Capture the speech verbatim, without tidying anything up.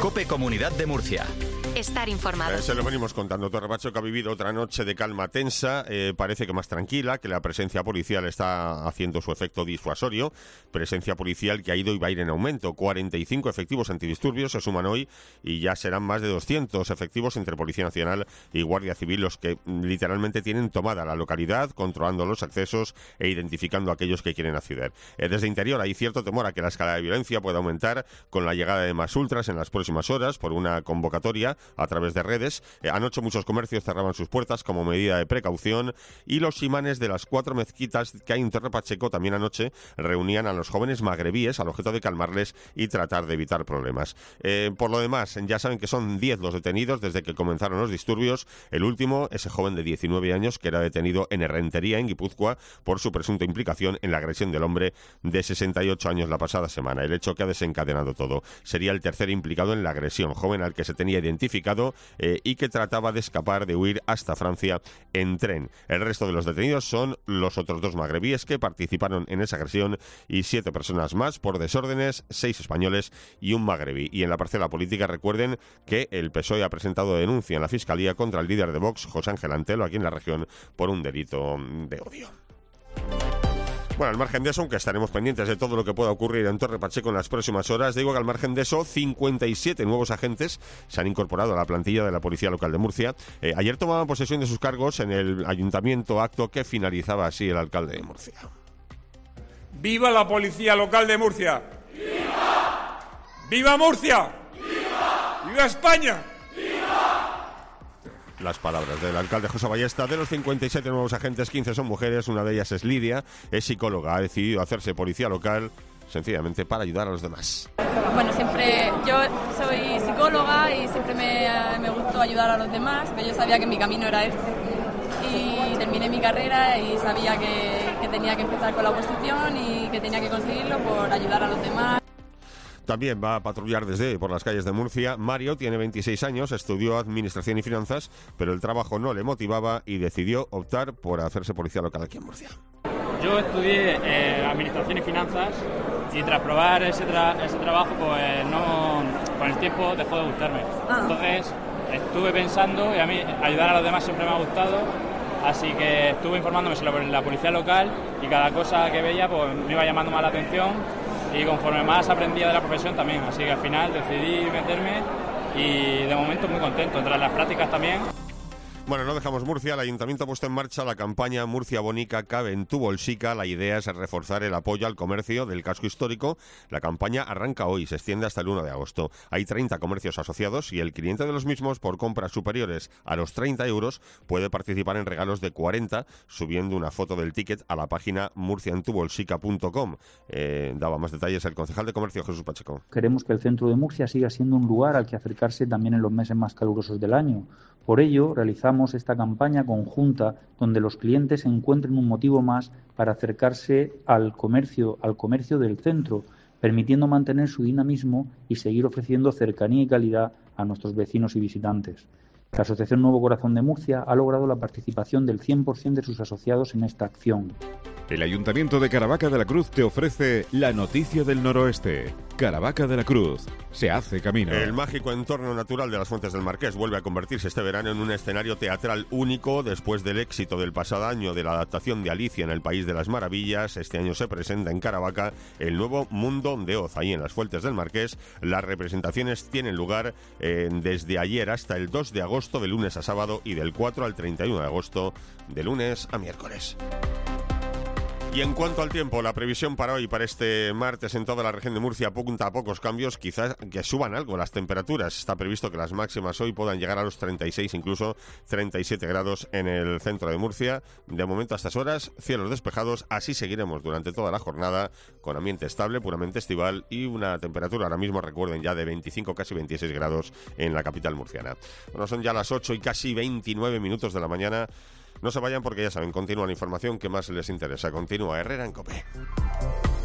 COPE Comunidad de Murcia. Estar informado. Eh, se lo venimos contando. Torre Pacheco ha vivido otra noche de calma tensa, eh, parece que más tranquila, que la presencia policial está haciendo su efecto disuasorio, presencia policial que ha ido y va a ir en aumento. cuarenta y cinco efectivos antidisturbios se suman hoy y ya serán más de doscientos efectivos entre Policía Nacional y Guardia Civil los que literalmente tienen tomada la localidad, controlando los accesos e identificando a aquellos que quieren acceder. Eh, desde Interior hay cierto temor a que la escalada de violencia pueda aumentar con la llegada de más ultras en las próximas horas por una convocatoria a través de redes. Eh, anoche muchos comercios cerraban sus puertas como medida de precaución y los imanes de las cuatro mezquitas que hay en Torre Pacheco también anoche reunían a los jóvenes magrebíes al objeto de calmarles y tratar de evitar problemas. Eh, por lo demás, ya saben que son diez los detenidos desde que comenzaron los disturbios. El último, ese joven de diecinueve años que era detenido en Errentería, en Guipúzcoa, por su presunta implicación en la agresión del hombre de sesenta y ocho años la pasada semana. El hecho que ha desencadenado todo. Sería el tercer implicado en la agresión, joven al que se tenía identificado eh, y que trataba de escapar, de huir hasta Francia en tren. El resto de los detenidos son los otros dos magrebíes que participaron en esa agresión y siete personas más por desórdenes, seis españoles y un magrebí. Y en la parcela política recuerden que el P S O E ha presentado denuncia en la Fiscalía contra el líder de Vox, José Ángel Antelo, aquí en la región, por un delito de odio. Bueno, al margen de eso, aunque estaremos pendientes de todo lo que pueda ocurrir en Torre Pacheco en las próximas horas, digo que al margen de eso, cincuenta y siete nuevos agentes se han incorporado a la plantilla de la Policía Local de Murcia. Eh, ayer tomaban posesión de sus cargos en el Ayuntamiento, acto que finalizaba así el alcalde de Murcia. ¡Viva la Policía Local de Murcia! ¡Viva! ¡Viva Murcia! ¡Viva! ¡Viva España! Las palabras del alcalde José Ballesta. De los cincuenta y siete nuevos agentes, quince son mujeres, una de ellas es Lidia, es psicóloga, ha decidido hacerse policía local sencillamente para ayudar a los demás. Bueno, siempre yo soy psicóloga y siempre me, me gustó ayudar a los demás, pero yo sabía que mi camino era este. Y terminé mi carrera y sabía que, que tenía que empezar con la oposición y que tenía que conseguirlo por ayudar a los demás. También va a patrullar desde por las calles de Murcia. Mario tiene veintiséis años, estudió Administración y Finanzas, pero el trabajo no le motivaba y decidió optar por hacerse policía local aquí en Murcia. Yo estudié eh, Administración y Finanzas y tras probar ese, tra- ese trabajo, pues no, con el tiempo dejó de gustarme. Ah. Entonces estuve pensando y a mí ayudar a los demás siempre me ha gustado, así que estuve informándome sobre la policía local y cada cosa que veía pues me iba llamando más la atención. Y conforme más aprendía de la profesión también, así que al final decidí meterme y de momento muy contento, tras las prácticas también. Bueno, no dejamos Murcia. El Ayuntamiento ha puesto en marcha la campaña Murcia Bonica cabe en tu bolsica. La idea es reforzar el apoyo al comercio del casco histórico. La campaña arranca hoy, se extiende hasta el uno de agosto. Hay treinta comercios asociados y el cliente de los mismos, por compras superiores a los treinta euros, puede participar en regalos de cuarenta, subiendo una foto del ticket a la página murcia en tu bolsica punto com. Eh, daba más detalles el concejal de comercio, Jesús Pacheco. Queremos que el centro de Murcia siga siendo un lugar al que acercarse también en los meses más calurosos del año. Por ello, realizamos esta campaña conjunta donde los clientes encuentren un motivo más para acercarse al comercio, al comercio del centro, permitiendo mantener su dinamismo y seguir ofreciendo cercanía y calidad a nuestros vecinos y visitantes. La Asociación Nuevo Corazón de Murcia ha logrado la participación del cien por ciento de sus asociados en esta acción. El Ayuntamiento de Caravaca de la Cruz te ofrece la noticia del noroeste. Caravaca de la Cruz. Se hace camino. El mágico entorno natural de las Fuentes del Marqués vuelve a convertirse este verano en un escenario teatral único. Después del éxito del pasado año de la adaptación de Alicia en el País de las Maravillas, este año se presenta en Caravaca el nuevo Mundo de Oz. Ahí en las Fuentes del Marqués, las representaciones tienen lugar eh, desde ayer hasta el dos de agosto, de lunes a sábado, y del cuatro al treinta y uno de agosto, de lunes a miércoles. Y en cuanto al tiempo, la previsión para hoy, para este martes en toda la región de Murcia, apunta a pocos cambios, quizás que suban algo las temperaturas. Está previsto que las máximas hoy puedan llegar a los treinta y seis, incluso treinta y siete grados en el centro de Murcia. De momento a estas horas, cielos despejados, así seguiremos durante toda la jornada, con ambiente estable, puramente estival, y una temperatura ahora mismo, recuerden, ya de veinticinco, casi veintiséis grados en la capital murciana. Bueno, son ya las ocho y casi veintinueve minutos de la mañana. No se vayan porque ya saben, continúa la información que más les interesa. Continúa Herrera en COPE.